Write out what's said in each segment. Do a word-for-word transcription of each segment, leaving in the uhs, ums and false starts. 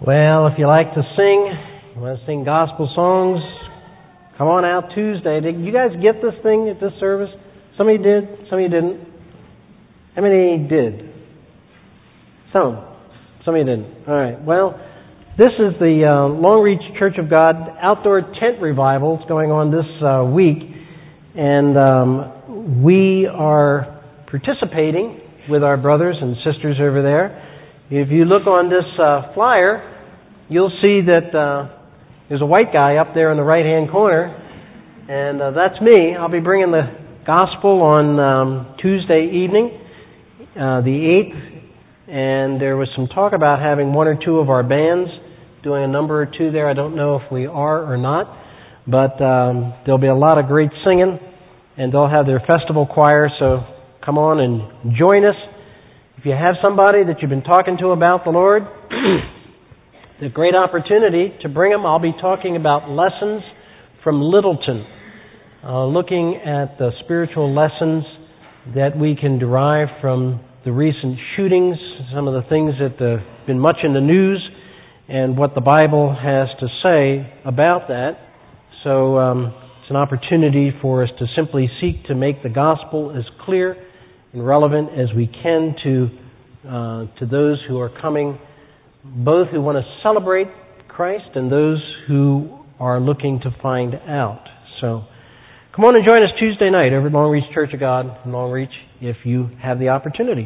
Well, if you like to sing, you want to sing gospel songs, come on out Tuesday. Did you guys get this thing at this service? Some of you did, some of you didn't. How many did? Some. Some of you didn't. All right. Well, this is the uh, Long Reach Church of God outdoor tent revival. It's going on this uh, week. And um, we are participating with our brothers and sisters over there. If you look on this uh, flyer, you'll see that uh, there's a white guy up there in the right-hand corner, and uh, that's me. I'll be bringing the gospel on um, Tuesday evening, uh, the eighth, and there was some talk about having one or two of our bands doing a number or two there. I don't know if we are or not, but um, there'll be a lot of great singing, and they'll have their festival choir, so come on and join us. If you have somebody that you've been talking to about the Lord, it's a great opportunity to bring them. I'll be talking about lessons from Littleton, uh, looking at the spiritual lessons that we can derive from the recent shootings, some of the things that have been much in the news, and what the Bible has to say about that. So um, it's an opportunity for us to simply seek to make the gospel as clear and relevant as we can to uh, to those who are coming, both who want to celebrate Christ and those who are looking to find out. So come on and join us Tuesday night over at Long Reach Church of God in Long Reach if you have the opportunity.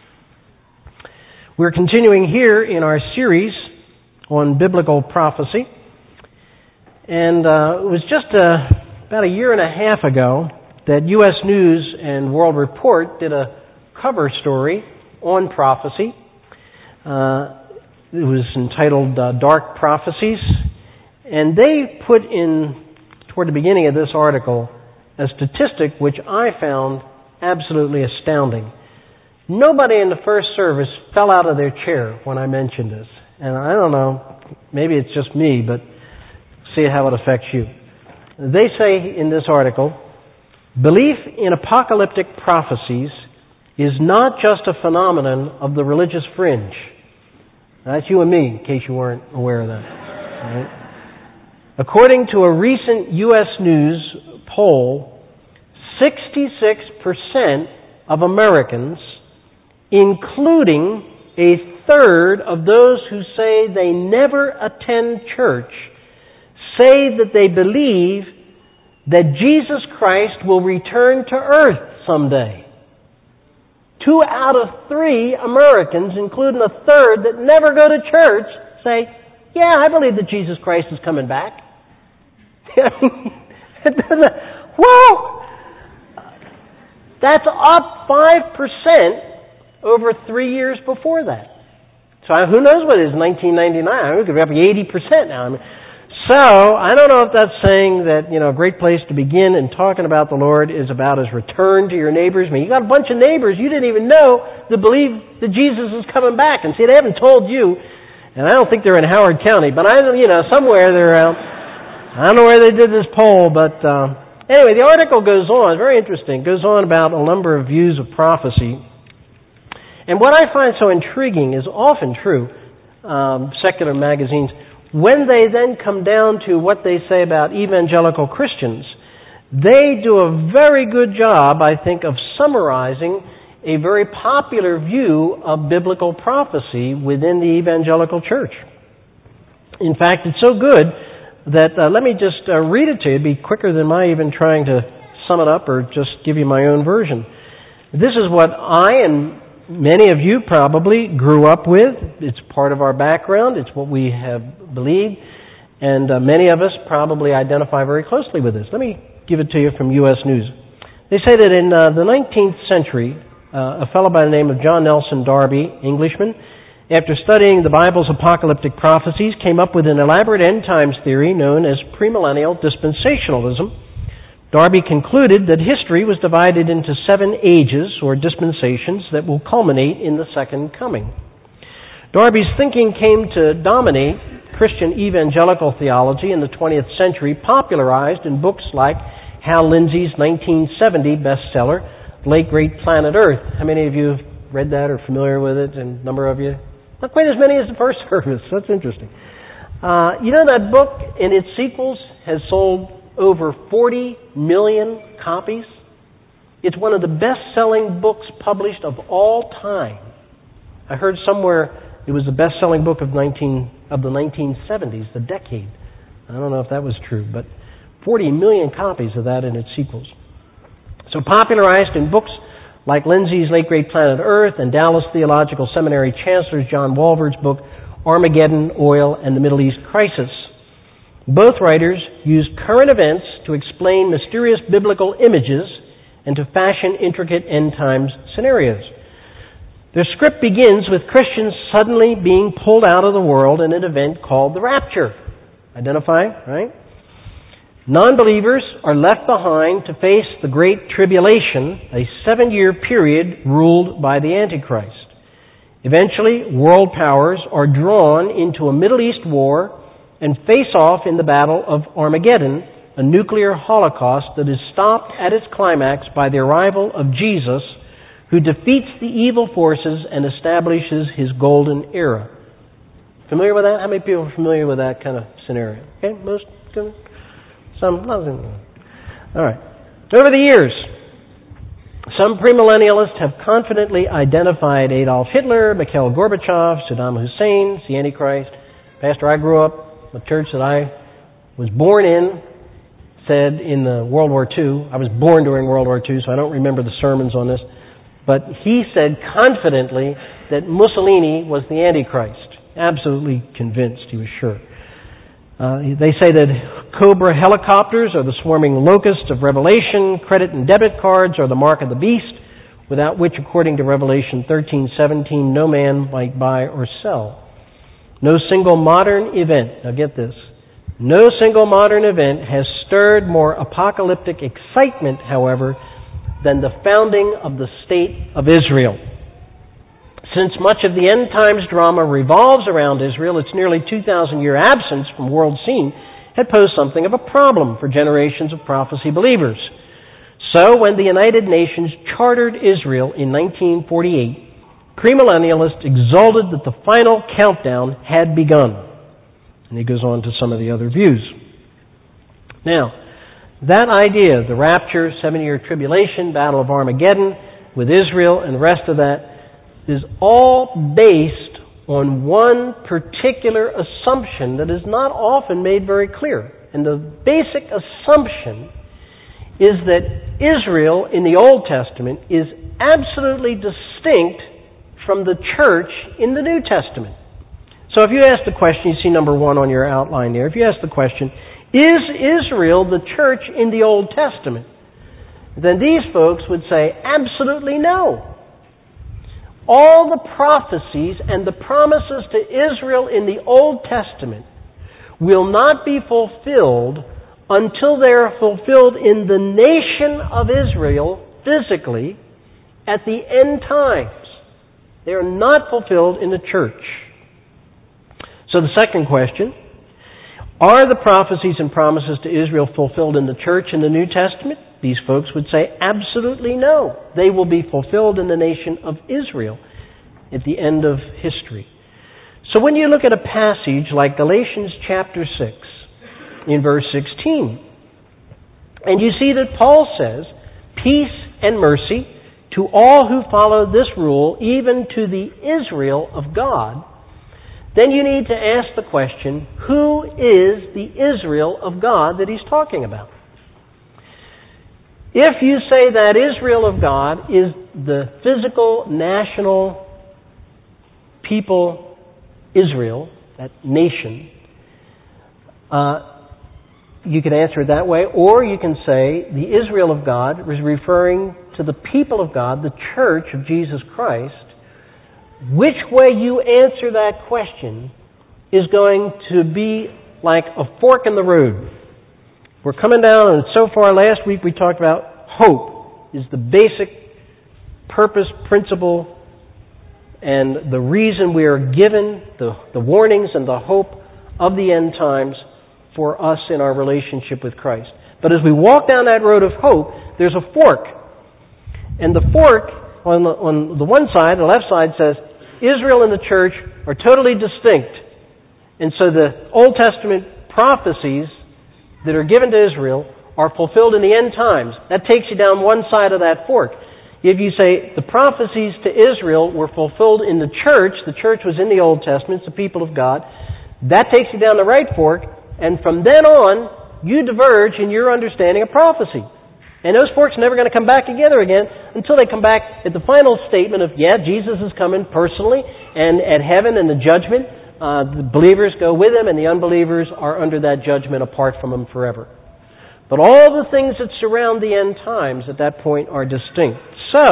We're continuing here in our series on biblical prophecy. And uh, it was just a, about a year and a half ago that U S News and World Report did a cover story on prophecy. Uh, it was entitled uh, Dark Prophecies. And they put in, toward the beginning of this article, a statistic which I found absolutely astounding. Nobody in the first service fell out of their chair when I mentioned this. And I don't know, maybe it's just me, but see how it affects you. They say in this article, belief in apocalyptic prophecies is not just a phenomenon of the religious fringe. That's you and me, in case you weren't aware of that. Right? According to a recent U S News poll, sixty-six percent of Americans, including a third of those who say they never attend church, say that they believe that Jesus Christ will return to earth someday. Two out of three Americans, including a third that never go to church, say, yeah, I believe that Jesus Christ is coming back. Whoa! That's up five percent over three years before that. So who knows what it is in nineteen ninety-nine? It could be up to eighty percent now. I mean, So, I don't know if that's saying that, you know, a great place to begin in talking about the Lord is about His return to your neighbors. I mean, you got a bunch of neighbors you didn't even know that believe that Jesus is coming back. And see, they haven't told you, and I don't think they're in Howard County, but I, you know, somewhere they're out. I don't know where they did this poll, but uh, anyway, the article goes on. It's very interesting. It goes on about a number of views of prophecy. And what I find so intriguing is often true, um, secular magazines, when they then come down to what they say about evangelical Christians, they do a very good job, I think, of summarizing a very popular view of biblical prophecy within the evangelical church. In fact, it's so good that, uh, let me just uh, read it to you. It'd be quicker than my even trying to sum it up or just give you my own version. This is what I and many of you probably grew up with. It's part of our background. It's what we have believed. And uh, many of us probably identify very closely with this. Let me give it to you from U S News. They say that in uh, the nineteenth century, uh, a fellow by the name of John Nelson Darby, Englishman, after studying the Bible's apocalyptic prophecies, came up with an elaborate end times theory known as premillennial dispensationalism. Darby concluded that history was divided into seven ages or dispensations that will culminate in the second coming. Darby's thinking came to dominate Christian evangelical theology in the twentieth century, popularized in books like Hal Lindsey's nineteen seventy bestseller, Late Great Planet Earth. How many of you have read that or familiar with it? And a number of you? Not quite as many as the first service. That's interesting. Uh, you know, that book and its sequels has sold over forty million copies. It's one of the best-selling books published of all time. I heard somewhere it was the best-selling book of nineteen of the nineteen seventies, the decade. I don't know if that was true, but forty million copies of that and its sequels. So popularized in books like Lindsay's Late Great Planet Earth and Dallas Theological Seminary Chancellor John Walvoord's book, Armageddon, Oil, and the Middle East Crisis. Both writers used current events to explain mysterious biblical images and to fashion intricate end times scenarios. Their script begins with Christians suddenly being pulled out of the world in an event called the rapture. Identify, right? Non-believers are left behind to face the Great Tribulation, a seven-year period ruled by the Antichrist. Eventually, world powers are drawn into a Middle East war and face off in the Battle of Armageddon, a nuclear holocaust that is stopped at its climax by the arrival of Jesus, who defeats the evil forces and establishes his golden era. Familiar with that? How many people are familiar with that kind of scenario? Okay, most? Some? All right. Over the years, some premillennialists have confidently identified Adolf Hitler, Mikhail Gorbachev, Saddam Hussein, the Antichrist. Pastor, I grew up, the church that I was born in said in the World War Two, I was born during World War Two, so I don't remember the sermons on this, but he said confidently that Mussolini was the Antichrist. Absolutely convinced, he was sure. Uh, they say that Cobra helicopters are the swarming locusts of Revelation, credit and debit cards are the mark of the beast, without which, according to Revelation thirteen seventeen, no man might buy or sell. No single modern event, now get this, no single modern event has stirred more apocalyptic excitement, however, than the founding of the State of Israel. Since much of the end times drama revolves around Israel, its nearly two thousand year absence from world scene had posed something of a problem for generations of prophecy believers. So when the United Nations chartered Israel in nineteen forty-eight, premillennialists exulted that the final countdown had begun. And he goes on to some of the other views. Now, that idea, the rapture, seven-year tribulation, Battle of Armageddon, with Israel and the rest of that, is all based on one particular assumption that is not often made very clear. And the basic assumption is that Israel in the Old Testament is absolutely distinct from the church in the New Testament. So if you ask the question, you see number one on your outline there, if you ask the question, is Israel the church in the Old Testament? Then these folks would say, absolutely no. All the prophecies and the promises to Israel in the Old Testament will not be fulfilled until they are fulfilled in the nation of Israel physically at the end times. They are not fulfilled in the church. So the second question, are the prophecies and promises to Israel fulfilled in the church in the New Testament? These folks would say, absolutely no. They will be fulfilled in the nation of Israel at the end of history. So when you look at a passage like Galatians chapter six, in verse sixteen, and you see that Paul says, peace and mercy to all who follow this rule, even to the Israel of God, then you need to ask the question, who is the Israel of God that he's talking about? If you say that Israel of God is the physical, national people, Israel, that nation, uh, you can answer it that way, or you can say the Israel of God is referring to the people of God, the church of Jesus Christ. Which way you answer that question is going to be like a fork in the road. We're coming down, and so far last week we talked about hope is the basic purpose, principle, and the reason we are given the, the warnings and the hope of the end times for us in our relationship with Christ. But as we walk down that road of hope, there's a fork. And the fork on the, on the one side, the left side, says Israel and the church are totally distinct. And so the Old Testament prophecies that are given to Israel are fulfilled in the end times. That takes you down one side of that fork. If you say the prophecies to Israel were fulfilled in the church, the church was in the Old Testament, it's the people of God, that takes you down the right fork, and from then on, you diverge in your understanding of prophecy. And those forks are never going to come back together again until they come back at the final statement of, yeah, Jesus is coming personally, and at heaven and the judgment, uh, the believers go with Him, and the unbelievers are under that judgment apart from Him forever. But all the things that surround the end times at that point are distinct. So,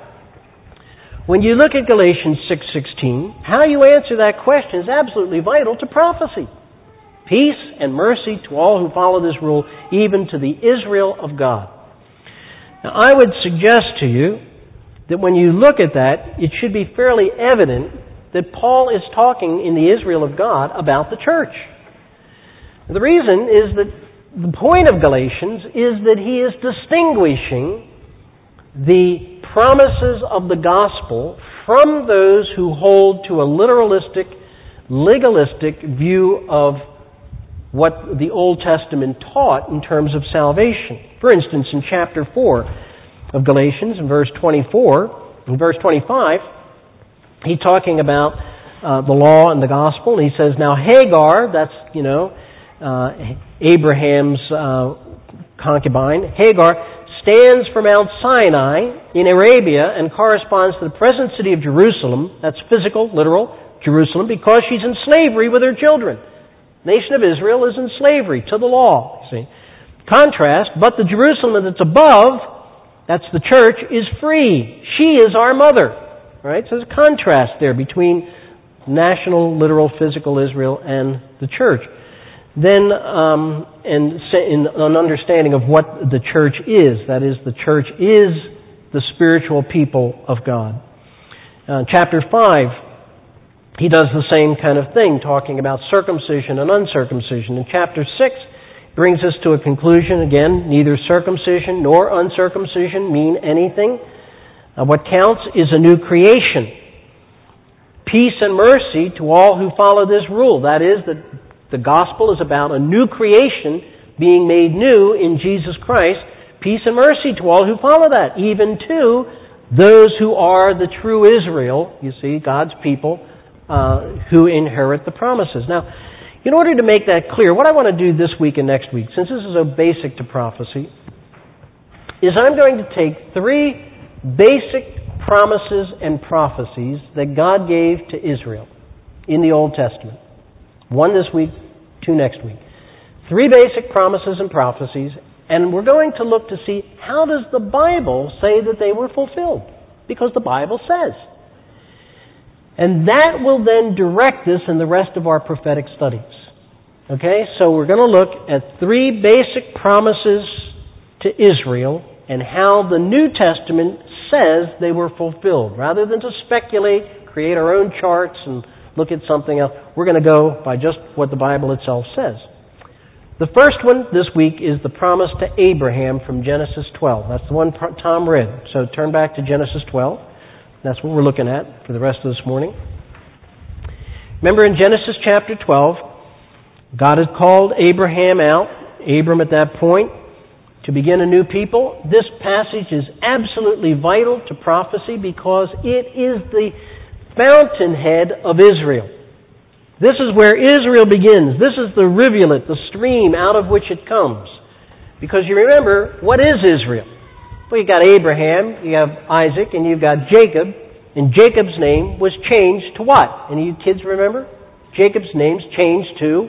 when you look at Galatians six sixteen, how you answer that question is absolutely vital to prophecy. Peace and mercy to all who follow this rule, even to the Israel of God. Now, I would suggest to you that when you look at that, it should be fairly evident that Paul is talking in the Israel of God about the church. The reason is that the point of Galatians is that he is distinguishing the promises of the gospel from those who hold to a literalistic, legalistic view of what the Old Testament taught in terms of salvation. For instance, in chapter four of Galatians, in verse twenty-four, in verse twenty-five, he's talking about uh, the law and the gospel, and he says, now Hagar, that's, you know, uh, Abraham's uh, concubine, Hagar, stands for Mount Sinai in Arabia and corresponds to the present city of Jerusalem, that's physical, literal, Jerusalem, because she's in slavery with her children. The nation of Israel is in slavery to the law. See, contrast, but the Jerusalem that's above, that's the church, is free. She is our mother. Right? So there's a contrast there between national, literal, physical Israel and the church. Then, um, and in an understanding of what the church is, that is, the church is the spiritual people of God. Uh, chapter five. He does the same kind of thing, talking about circumcision and uncircumcision. In chapter six, brings us to a conclusion. Again, neither circumcision nor uncircumcision mean anything. Uh, what counts is a new creation. Peace and mercy to all who follow this rule. That is, that the gospel is about a new creation being made new in Jesus Christ. Peace and mercy to all who follow that, even to those who are the true Israel, you see, God's people, Uh, who inherit the promises. Now, in order to make that clear, what I want to do this week and next week, since this is so basic to prophecy, is I'm going to take three basic promises and prophecies that God gave to Israel in the Old Testament. One this week, two next week. Three basic promises and prophecies, and we're going to look to see how does the Bible say that they were fulfilled? Because the Bible says. And that will then direct us in the rest of our prophetic studies. Okay, so we're going to look at three basic promises to Israel and how the New Testament says they were fulfilled. Rather than to speculate, create our own charts, and look at something else, we're going to go by just what the Bible itself says. The first one this week is the promise to Abraham from Genesis twelve. That's the one Tom read. So turn back to Genesis twelve. That's what we're looking at for the rest of this morning. Remember in Genesis chapter twelve, God had called Abraham out, Abram at that point, to begin a new people. This passage is absolutely vital to prophecy because it is the fountainhead of Israel. This is where Israel begins. This is the rivulet, the stream out of which it comes. Because you remember, what is Israel? Well, you've got Abraham, you have Isaac, and you've got Jacob, and Jacob's name was changed to what? Any of you kids remember? Jacob's name's changed to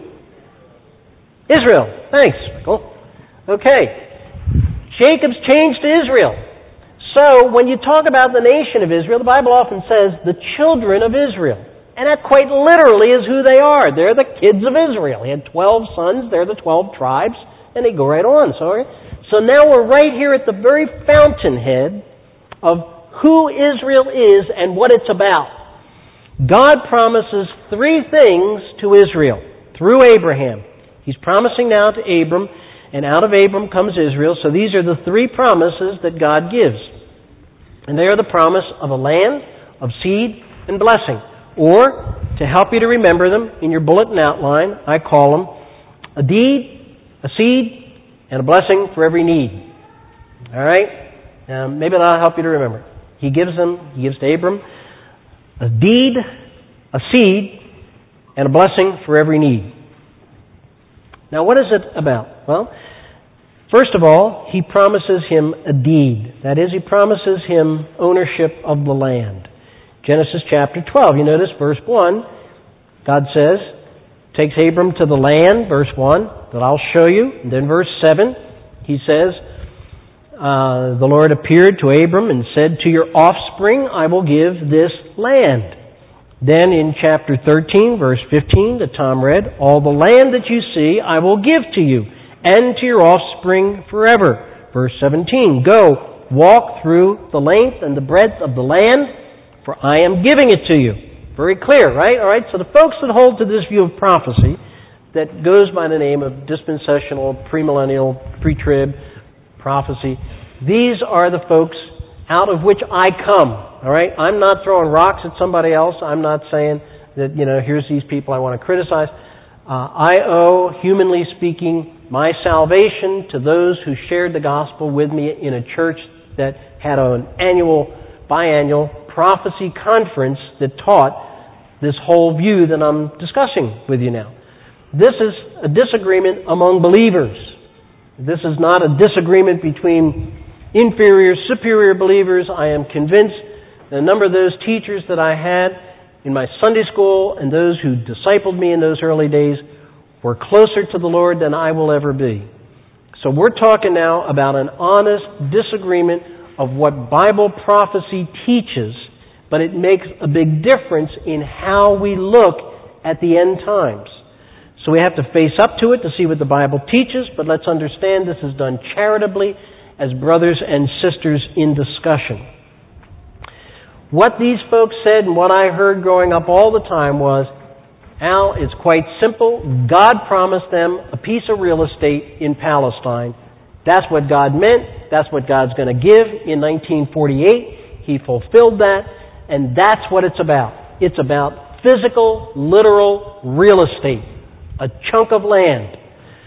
Israel. Thanks, Michael. Okay. Jacob's changed to Israel. So, when you talk about the nation of Israel, the Bible often says the children of Israel. And that quite literally is who they are. They're the kids of Israel. He had twelve sons, they're the twelve tribes, and they go right on. So, So now we're right here at the very fountainhead of who Israel is and what it's about. God promises three things to Israel through Abraham. He's promising now to Abram, and out of Abram comes Israel. So these are the three promises that God gives. And they are the promise of a land, of seed, and blessing. Or to help you to remember them in your bulletin outline. I call them a deed, a seed, and a blessing for every need. All right? Um, maybe that'll help you to remember. He gives them, he gives to Abram a deed, a seed, and a blessing for every need. Now, what is it about? Well, first of all, he promises him a deed. That is, he promises him ownership of the land. Genesis chapter twelve, you notice verse one, God says, takes Abram to the land, verse one, that I'll show you. And then verse seven, he says, uh, the Lord appeared to Abram and said, to your offspring I will give this land. Then in chapter thirteen, verse fifteen, that Tom read, all the land that you see I will give to you, and to your offspring forever. Verse seventeen, go, walk through the length and the breadth of the land, for I am giving it to you. Very clear, right? All right, so the folks that hold to this view of prophecy that goes by the name of dispensational, premillennial, pre-trib prophecy, these are the folks out of which I come. All right? I'm not throwing rocks at somebody else. I'm not saying that, you know, here's these people I want to criticize. Uh, I owe, humanly speaking, my salvation to those who shared the gospel with me in a church that had an annual, biannual prophecy conference that taught this whole view that I'm discussing with you now. This is a disagreement among believers. This is not a disagreement between inferior, superior believers. I am convinced that a number of those teachers that I had in my Sunday school and those who discipled me in those early days were closer to the Lord than I will ever be. So we're talking now about an honest disagreement of what Bible prophecy teaches, but it makes a big difference in how we look at the end times. So we have to face up to it to see what the Bible teaches, but let's understand this is done charitably as brothers and sisters in discussion. What these folks said and what I heard growing up all the time was, Al, it's quite simple. God promised them a piece of real estate in Palestine. That's what God meant. That's what God's going to give in nineteen forty-eight. He fulfilled that, and that's what it's about. It's about physical, literal real estate, a chunk of land.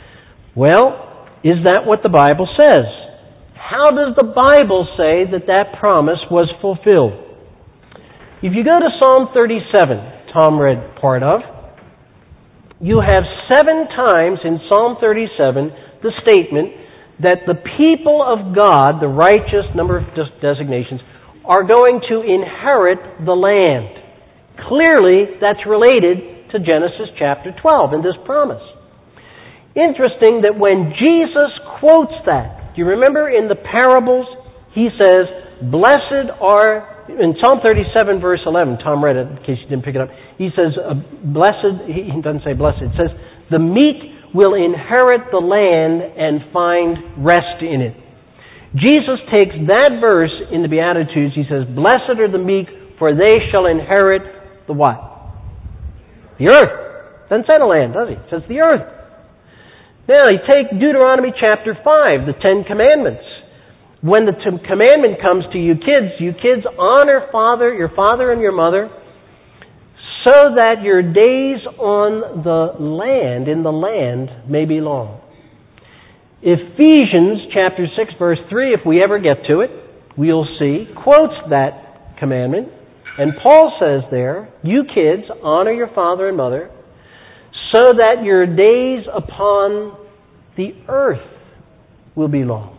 Well, is that what the Bible says? How does the Bible say that that promise was fulfilled? If you go to Psalm thirty-seven, Tom read part of, you have seven times in Psalm thirty-seven the statement that the people of God, the righteous, number of designations, are going to inherit the land. Clearly, that's related to Genesis chapter twelve in this promise. Interesting that when Jesus quotes that, do you remember in the parables, he says, blessed are, in Psalm thirty-seven, verse eleven, Tom read it in case you didn't pick it up, he says, uh, blessed, he doesn't say blessed, it says, the meek will inherit the land and find rest in it. Jesus takes that verse in the Beatitudes, he says, blessed are the meek, for they shall inherit the what? The earth. Doesn't say the land, does he? It says the earth. Now, you take Deuteronomy chapter five, the Ten Commandments. When the t- commandment comes to you kids, you kids honor father, your father and your mother, so that your days on the land, in the land, may be long. Ephesians chapter six, verse three, if we ever get to it, we'll see, quotes that commandment. And Paul says there, you kids, honor your father and mother, so that your days upon the earth will be long.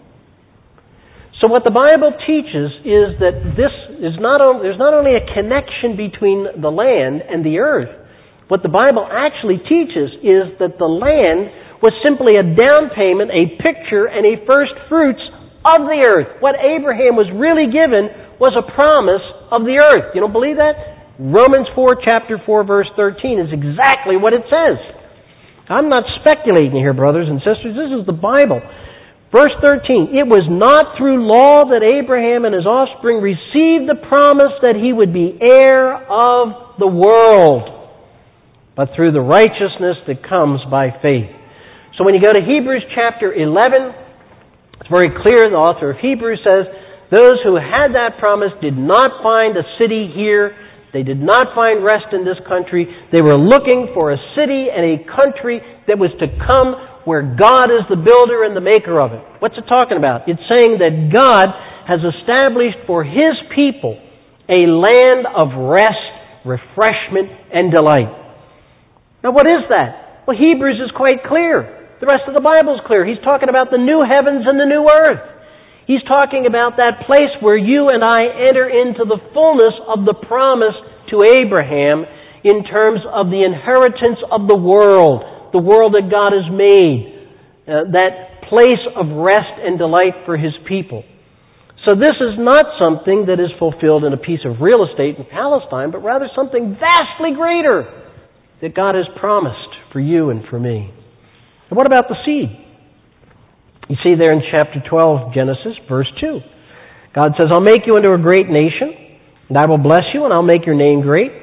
So what the Bible teaches is that this is not only, there's not only a connection between the land and the earth. What the Bible actually teaches is that the land was simply a down payment, a picture, and a first fruits of the earth. What Abraham was really given was a promise of the earth. You don't believe that? Romans four, chapter four, verse thirteen is exactly what it says. I'm not speculating here, brothers and sisters. This is the Bible. Verse thirteen, it was not through law that Abraham and his offspring received the promise that he would be heir of the world, but through the righteousness that comes by faith. So when you go to Hebrews chapter eleven, it's very clear, the author of Hebrews says, those who had that promise did not find a city here They did not find rest in this country. They were looking for a city and a country that was to come where God is the builder and the maker of it. What's it talking about? It's saying that God has established for His people a land of rest, refreshment, and delight. Now what is that? Well, Hebrews is quite clear. The rest of the Bible is clear. He's talking about the new heavens and the new earth. He's talking about that place where you and I enter into the fullness of the promise to Abraham in terms of the inheritance of the world, the world that God has made, uh, that place of rest and delight for His people. So this is not something that is fulfilled in a piece of real estate in Palestine, but rather something vastly greater that God has promised for you and for me. And what about the seed? You see there in chapter twelve, Genesis, verse two. God says, I'll make you into a great nation, and I will bless you, and I'll make your name great,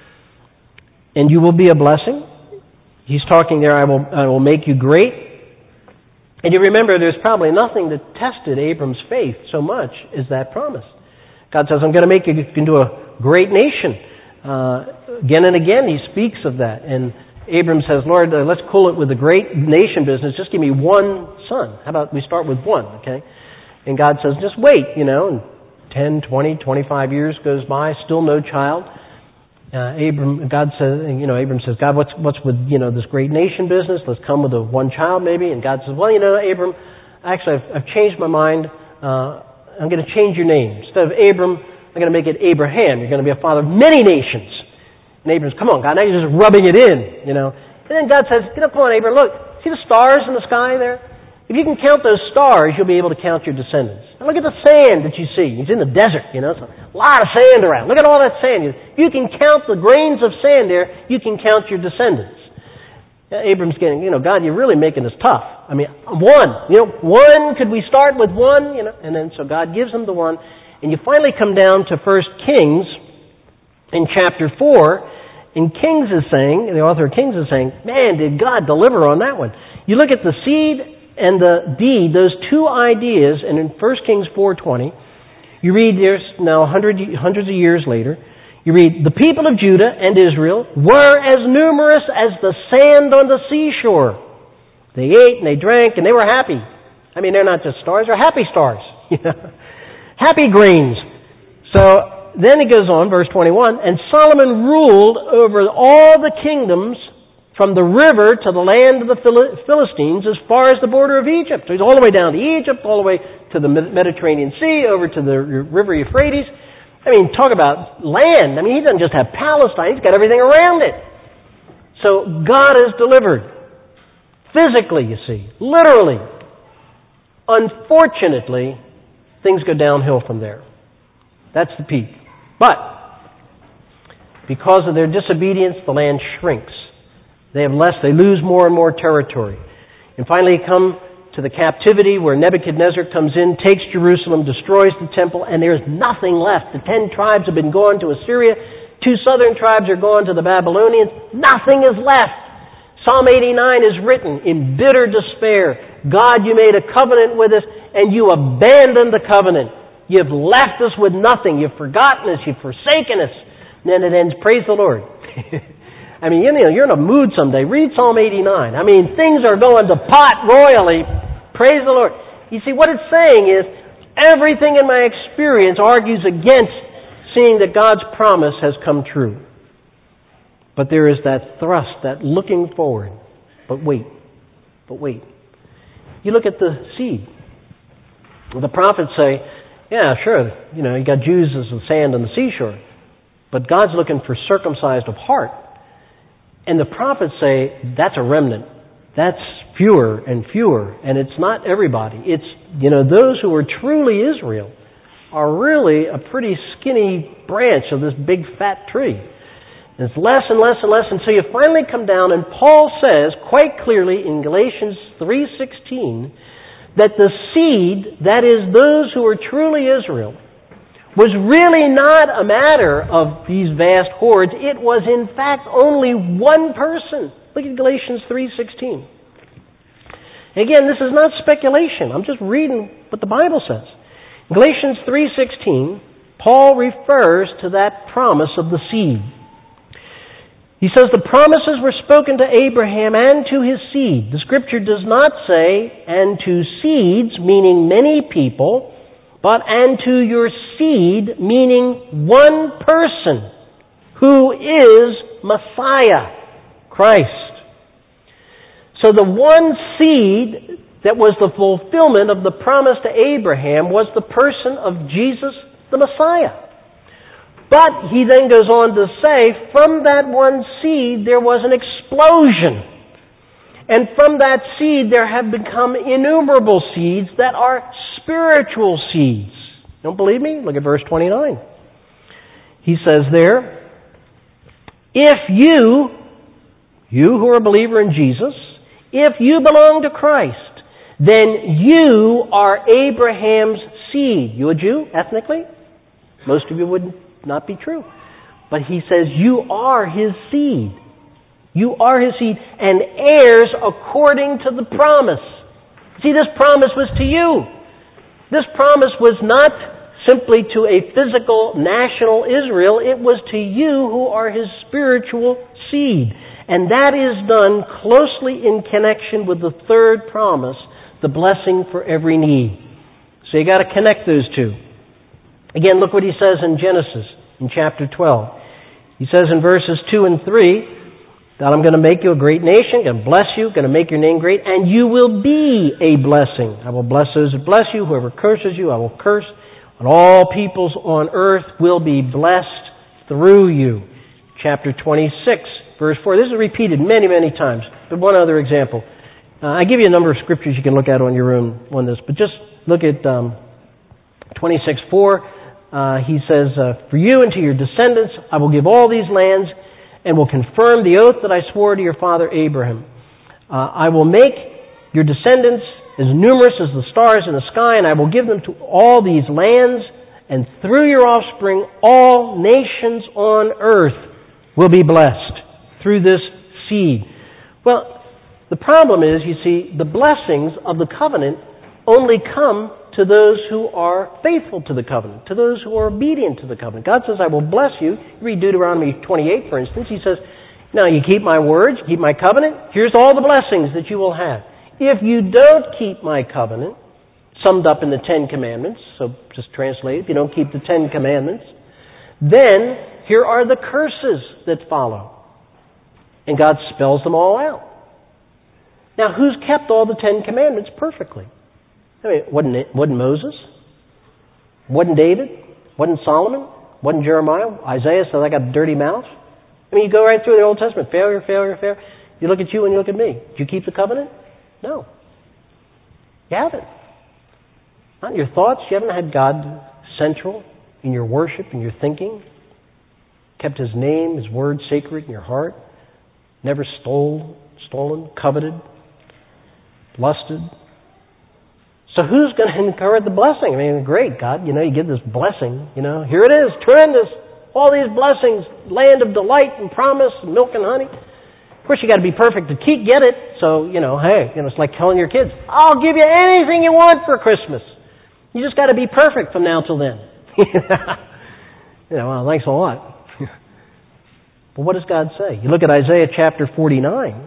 and you will be a blessing. He's talking there, I will, I will make you great. And you remember, there's probably nothing that tested Abram's faith so much as that promise. God says, I'm going to make you into a great nation. Uh, again and again, He speaks of that. And Abram says, Lord, uh, let's cool it with the great nation business. Just give me one son. How about we start with one, okay? And God says, just wait, you know. And ten, twenty, twenty-five years goes by, still no child. Uh, Abram, God says, you know, Abram says, God, what's what's with, you know, this great nation business? Let's come with a one child maybe. And God says, well, you know, Abram, actually, I've, I've changed my mind. Uh, I'm going to change your name. Instead of Abram, I'm going to make it Abraham. You're going to be a father of many nations. And Abram's, come on, God, now you're just rubbing it in, you know. And then God says, get up, come on, Abram, look, see the stars in the sky there? If you can count those stars, you'll be able to count your descendants. And look at the sand that you see. It's in the desert, you know. It's a lot of sand around. Look at all that sand. If you can count the grains of sand there, you can count your descendants. Abram's getting, you know, God, you're really making this tough. I mean, one, you know, one, could we start with one, you know? And then so God gives him the one. And you finally come down to First Kings in chapter four. And Kings is saying, the author of Kings is saying, man, did God deliver on that one. You look at the seed and the deed, those two ideas, and in First Kings four twenty, you read, there's now hundred, hundreds of years later, you read, the people of Judah and Israel were as numerous as the sand on the seashore. They ate and they drank and they were happy. I mean, they're not just stars, they're happy stars. Happy grains. So then it goes on, verse twenty-one, and Solomon ruled over all the kingdoms from the river to the land of the Philistines as far as the border of Egypt. So he's all the way down to Egypt, all the way to the Mediterranean Sea, over to the river Euphrates. I mean, talk about land. I mean, he doesn't just have Palestine, he's got everything around it. So God has delivered. Physically, you see. Literally. Unfortunately, things go downhill from there. That's the peak. But, because of their disobedience, the land shrinks. They have less, they lose more and more territory. And finally come to the captivity where Nebuchadnezzar comes in, takes Jerusalem, destroys the temple, and there's nothing left. The ten tribes have been gone to Assyria. Two southern tribes are gone to the Babylonians. Nothing is left. Psalm eighty-nine is written in bitter despair. God, you made a covenant with us, and you abandoned the covenant. You've left us with nothing. You've forgotten us. You've forsaken us. And then it ends, praise the Lord. I mean, you know, you're in a mood someday. Read Psalm eighty-nine. I mean, things are going to pot royally. Praise the Lord. You see, what it's saying is, everything in my experience argues against seeing that God's promise has come true. But there is that thrust, that looking forward. But wait. But wait. You look at the seed. The prophets say, yeah, sure, you know, you got Jews as the sand on the seashore. But God's looking for circumcised of heart. And the prophets say, that's a remnant. That's fewer and fewer. And it's not everybody. It's, you know, those who are truly Israel are really a pretty skinny branch of this big fat tree. And it's less and less and less until you finally come down, and Paul says quite clearly in Galatians three sixteen that the seed, that is those who are truly Israel, was really not a matter of these vast hordes. It was, in fact, only one person. Look at Galatians three sixteen. Again, this is not speculation. I'm just reading what the Bible says. Galatians three sixteen, Paul refers to that promise of the seed. He says the promises were spoken to Abraham and to his seed. The Scripture does not say, and to seeds, meaning many people, but and to your seed, meaning one person, who is Messiah, Christ. So the one seed that was the fulfillment of the promise to Abraham was the person of Jesus, the Messiah. But he then goes on to say, from that one seed there was an explosion. And from that seed there have become innumerable seeds that are spiritual seeds. Don't believe me? Look at verse twenty-nine. He says there, if you, you who are a believer in Jesus, if you belong to Christ, then you are Abraham's seed. You a Jew, ethnically? Most of you wouldn't. Not be true. But he says you are his seed. You are his seed and heirs according to the promise. See, this promise was to you. This promise was not simply to a physical national Israel. It was to you who are his spiritual seed. And that is done closely in connection with the third promise, the blessing for every need. So you got to connect those two. Again, look what he says in Genesis, in chapter twelve. He says in verses two and three, that I'm going to make you a great nation, going to bless you, going to make your name great, and you will be a blessing. I will bless those that bless you. Whoever curses you, I will curse. And all peoples on earth will be blessed through you. Chapter twenty-six, verse four. This is repeated many, many times. But one other example. Uh, I give you a number of scriptures you can look at on your own on this, but just look at um, twenty-six four. Uh, he says, uh, for you and to your descendants I will give all these lands and will confirm the oath that I swore to your father Abraham. Uh, I will make your descendants as numerous as the stars in the sky, and I will give them to all these lands, and through your offspring all nations on earth will be blessed through this seed. Well, the problem is, you see, the blessings of the covenant only come to those who are faithful to the covenant, to those who are obedient to the covenant. God says, I will bless you. You read Deuteronomy twenty-eight, for instance. He says, now you keep my words, you keep my covenant, here's all the blessings that you will have. If you don't keep my covenant, summed up in the Ten Commandments, so just translate, if you don't keep the Ten Commandments, then here are the curses that follow. And God spells them all out. Now, who's kept all the Ten Commandments perfectly? I mean, wasn't it, wasn't Moses? Wasn't David? Wasn't Solomon? Wasn't Jeremiah? Isaiah said, I got a dirty mouth. I mean, you go right through the Old Testament. Failure, failure, failure. You look at you and you look at me. Did you keep the covenant? No. You haven't. Not in your thoughts. You haven't had God central in your worship, in your thinking. Kept His name, His word sacred in your heart. Never stole, stolen, coveted, lusted. So who's going to incur the blessing? I mean, great, God, you know, you give this blessing, you know, here it is, tremendous, all these blessings, land of delight and promise, milk and honey. Of course, you got to be perfect to keep, get it. So, you know, hey, you know, it's like telling your kids, I'll give you anything you want for Christmas. You just got to be perfect from now till then. You know, well, thanks a lot. But what does God say? You look at Isaiah chapter forty-nine,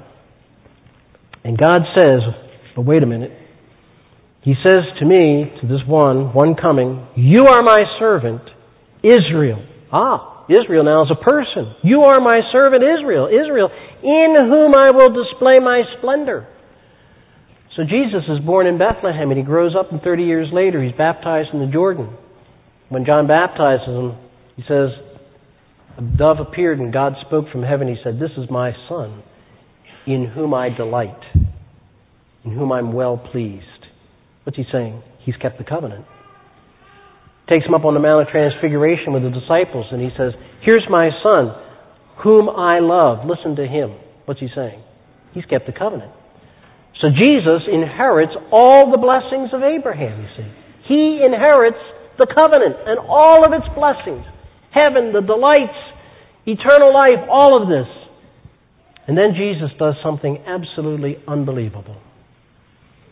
and God says, but wait a minute. He says to me, to this one, one coming, you are my servant, Israel. Ah, Israel now is a person. You are my servant, Israel. Israel, in whom I will display my splendor. So Jesus is born in Bethlehem, and he grows up, and thirty years later he's baptized in the Jordan. When John baptizes him, he says, a dove appeared and God spoke from heaven. He said, this is my Son, in whom I delight, in whom I'm well pleased. What's he saying? He's kept the covenant. Takes him up on the Mount of Transfiguration with the disciples, and he says, here's my Son, whom I love. Listen to him. What's he saying? He's kept the covenant. So Jesus inherits all the blessings of Abraham, you see. He inherits the covenant and all of its blessings. Heaven, the delights, eternal life, all of this. And then Jesus does something absolutely unbelievable.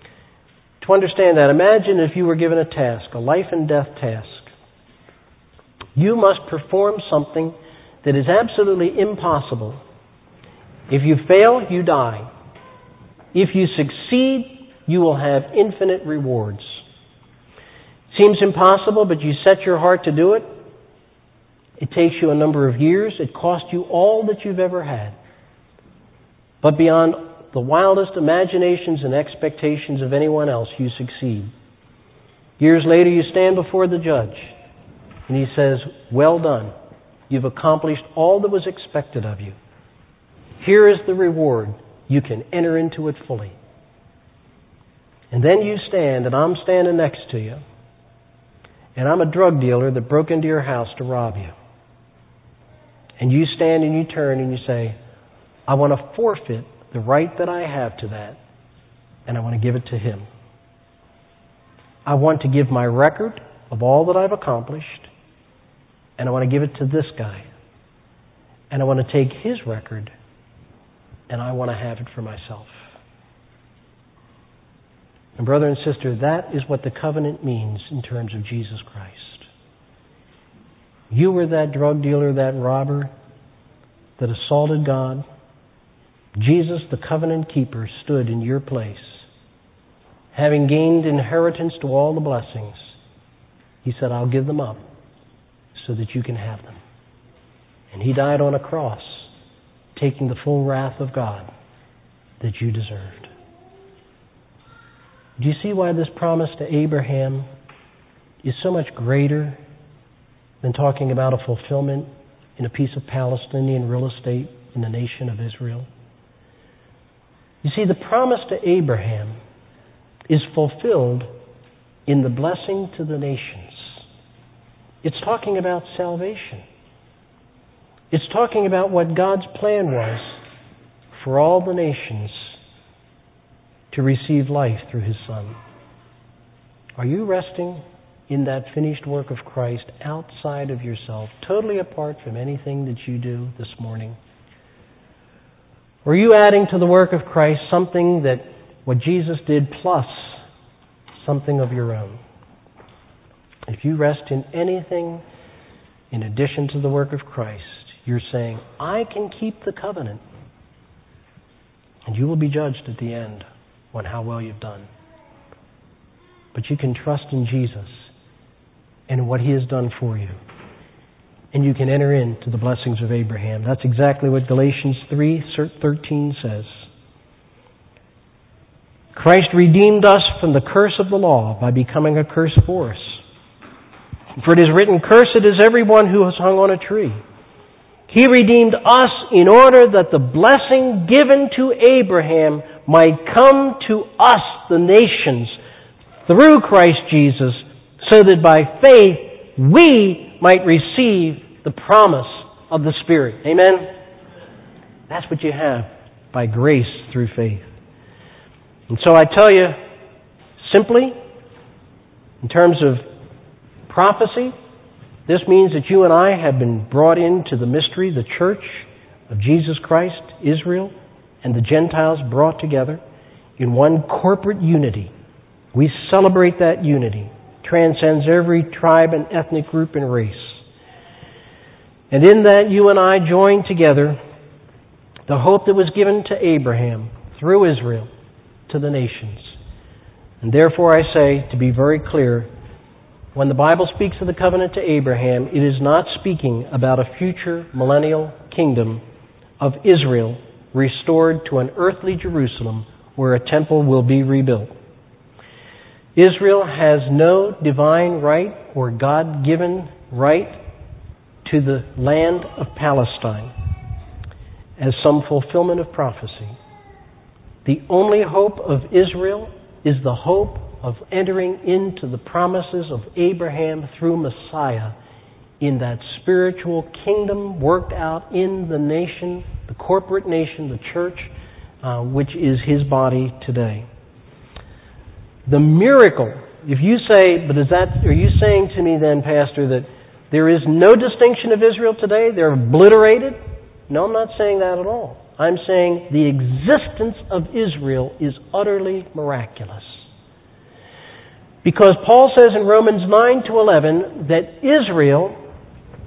To understand that, imagine if you were given a task, a life and death task. You must perform something that is absolutely impossible. If you fail, you die. If you succeed, you will have infinite rewards. Seems impossible, but you set your heart to do it. It takes you a number of years. It costs you all that you've ever had. But beyond the wildest imaginations and expectations of anyone else, you succeed. Years later, you stand before the judge, and he says, "Well done. You've accomplished all that was expected of you. Here is the reward. You can enter into it fully." And then you stand, and I'm standing next to you, and I'm a drug dealer that broke into your house to rob you. And you stand and you turn and you say, "I want to forfeit the right that I have to that, and I want to give it to him. I want to give my record of all that I've accomplished, and I want to give it to this guy. And I want to take his record, and I want to have it for myself." And brother and sister, that is what the covenant means in terms of Jesus Christ. You were that drug dealer, that robber that assaulted God. Jesus, the covenant keeper, stood in your place. Having gained inheritance to all the blessings, he said, "I'll give them up so that you can have them." And he died on a cross, taking the full wrath of God that you deserved. Do you see why this promise to Abraham is so much greater than talking about a fulfillment in a piece of Palestinian real estate in the nation of Israel? You see, the promise to Abraham is fulfilled in the blessing to the nations. It's talking about salvation. It's talking about what God's plan was for all the nations to receive life through his Son. Are you resting in that finished work of Christ outside of yourself, totally apart from anything that you do this morning? Or are you adding to the work of Christ something that what Jesus did plus something of your own? If you rest in anything in addition to the work of Christ, you're saying, "I can keep the covenant." And you will be judged at the end on how well you've done. But you can trust in Jesus and in what he has done for you. And you can enter into the blessings of Abraham. That's exactly what Galatians three thirteen says. Christ redeemed us from the curse of the law by becoming a curse for us. For it is written, "Cursed is everyone who is hung on a tree." He redeemed us in order that the blessing given to Abraham might come to us, the nations, through Christ Jesus, so that by faith we might receive the promise of the Spirit. Amen? That's what you have by grace through faith. And so I tell you, simply, in terms of prophecy, this means that you and I have been brought into the mystery, the church of Jesus Christ, Israel, and the Gentiles brought together in one corporate unity. We celebrate that unity. Transcends every tribe and ethnic group and race. And in that, you and I join together the hope that was given to Abraham through Israel to the nations. And therefore I say, to be very clear, when the Bible speaks of the covenant to Abraham, it is not speaking about a future millennial kingdom of Israel restored to an earthly Jerusalem where a temple will be rebuilt. Israel has no divine right or God-given right to the land of Palestine as some fulfillment of prophecy. The only hope of Israel is the hope of entering into the promises of Abraham through Messiah in that spiritual kingdom worked out in the nation, the corporate nation, the church, uh, which is his body today. The miracle, if you say, but is that, are you saying to me then, Pastor, that there is no distinction of Israel today? They're obliterated? No, I'm not saying that at all. I'm saying the existence of Israel is utterly miraculous. Because Paul says in Romans nine to eleven that Israel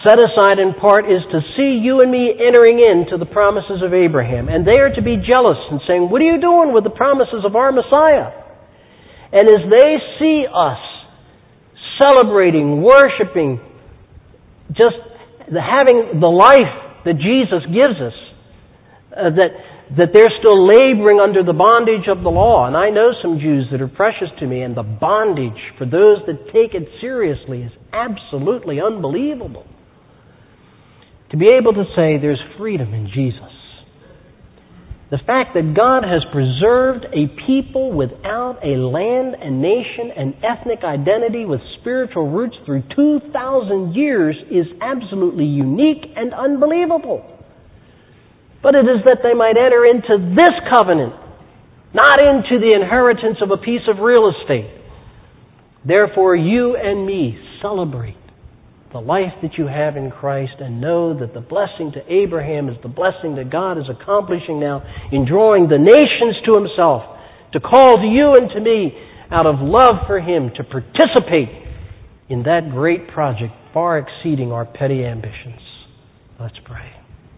set aside in part is to see you and me entering into the promises of Abraham. And they are to be jealous and saying, what are you doing with the promises of our Messiah? And as they see us celebrating, worshiping, just having the life that Jesus gives us, uh, that that they're still laboring under the bondage of the law. And I know some Jews that are precious to me, and the bondage for those that take it seriously is absolutely unbelievable. To be able to say there's freedom in Jesus. The fact that God has preserved a people without a land and nation and ethnic identity with spiritual roots through two thousand years is absolutely unique and unbelievable. But it is that they might enter into this covenant, not into the inheritance of a piece of real estate. Therefore, you and me celebrate the life that you have in Christ and know that the blessing to Abraham is the blessing that God is accomplishing now in drawing the nations to Himself, to call to you and to me out of love for Him to participate in that great project far exceeding our petty ambitions. Let's pray.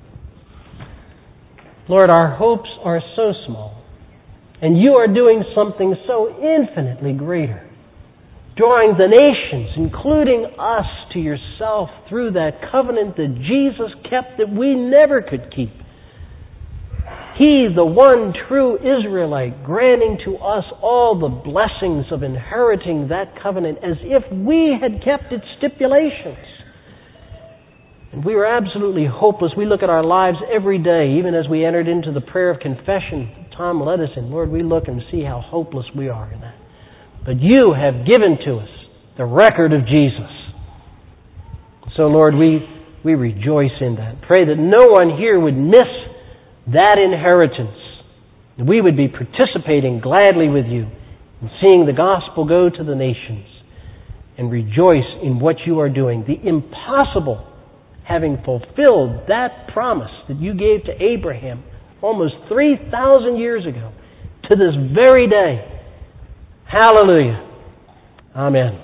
Lord, our hopes are so small, and you are doing something so infinitely greater, drawing the nations, including us, to yourself through that covenant that Jesus kept that we never could keep. He, the one true Israelite, granting to us all the blessings of inheriting that covenant as if we had kept its stipulations. And we were absolutely hopeless. We look at our lives every day, even as we entered into the prayer of confession. Tom led us in. Lord, we look and see how hopeless we are in that. But you have given to us the record of Jesus. So, Lord, we, we rejoice in that. Pray that no one here would miss that inheritance. That we would be participating gladly with you in seeing the gospel go to the nations and rejoice in what you are doing. The impossible, having fulfilled that promise that you gave to Abraham almost three thousand years ago to this very day. Hallelujah. Amen.